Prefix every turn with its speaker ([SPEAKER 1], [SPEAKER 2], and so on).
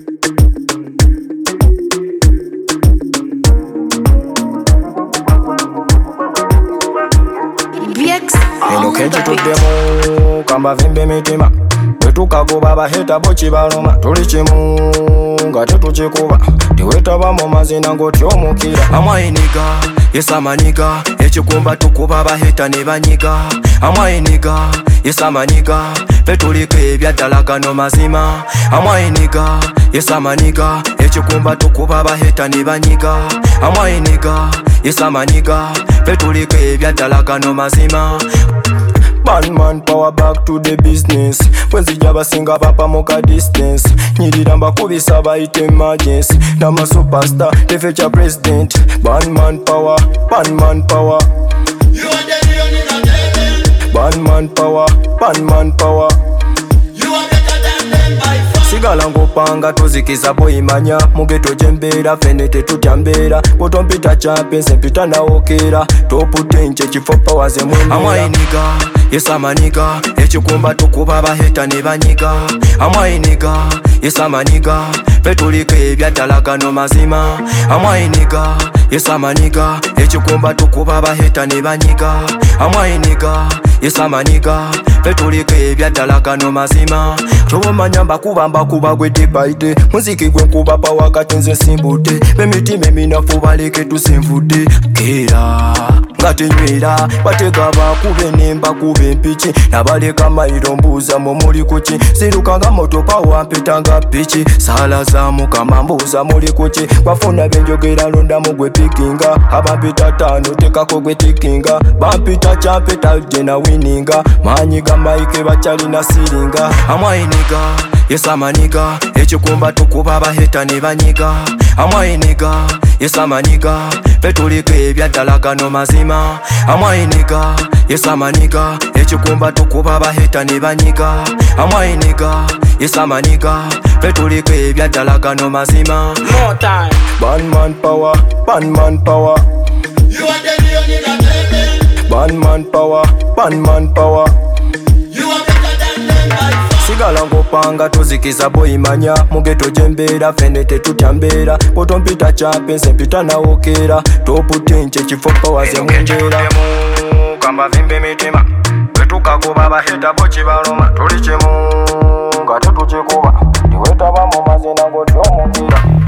[SPEAKER 1] Eno kenchi tuddemu kamba vimbe mitima bwetukagoba abaheta bo kibaluma tuli kimu nga tetukikuba tiwetaba mu mazina ng'otyomukira amwayiniga yesamaniga ekikumba tukuba abaheta ne banyiga amwayiniga yesamaniga petuliko ebyaddalagano mazima amwayiniga yesamaniga ekikumba tukuba abaheta ne banyiga amwayiniga yesamaniga petuliko ebyaddalagano mazima. Man power back to the business. Wenzija basinga papa moka distance. Nyirira mbakubisa bayita emergency. Nama superstar, the future president. Man power, man power.
[SPEAKER 2] You are the leon in a devil.
[SPEAKER 1] Man power, man power.
[SPEAKER 2] You are better than them by far.
[SPEAKER 1] Sigala ngopanga tozikiza boyimanya mugeto jembeera fene tetutya mbeera botompita champions mpita nawokera toputenche kifopa waze mwemera amwayiniga yesamaniga ekikumba tukuba abaheta ne banyiga amwayiniga yesamaniga petuliko ebyaddalagano mazima amwayiniga yesamaniga ekikumba tukuba abaheta ne banyiga amwayiniga yesamaniga petuliko ebyaddalagano mazima tobomanya mbakuba gwe debaite muziki gwe nkuba pa wakati nze nsimbudde bemitima eminafu baleke tusenvudde keera nga tenywera batega bakube nemba kuba empiki nabaleka mayiro mbuuza mu muli kuki zirukanga motopa wampetanga piki sala za mukama mbuuza muli kuki bafuna benjogera londamu gwe pikinga abampita tano tekako gwe tikinga bampita champeta jena wininga manyiga maike bakyalina siringa amwayiniga yesamaniga ekikumba tukuba abaheta ne banyiga amwayiniga yesamaniga petuliko ebyaddalagano mazima amwayiniga yesamaniga ekikumba tukuba abaheta ne banyiga amwayiniga yesamaniga petuliko ebyaddalagano mazima.
[SPEAKER 3] More time.
[SPEAKER 1] Man power, man power.
[SPEAKER 2] You are the leon in a devil.
[SPEAKER 1] Man power, man power.
[SPEAKER 2] You are better than them by far.
[SPEAKER 1] Sigala ngopanga tozikiza boyimanya mugeto jembeera fene tetutya mbeera botompita champions mpita nawokera toputenche kifopa waze mwembeera kamba vimbe mitima bwetukagoba abaheta bo kibaluma tuli kimu nga tetukikuba tiwetaba mu mazina ng'otyomukira.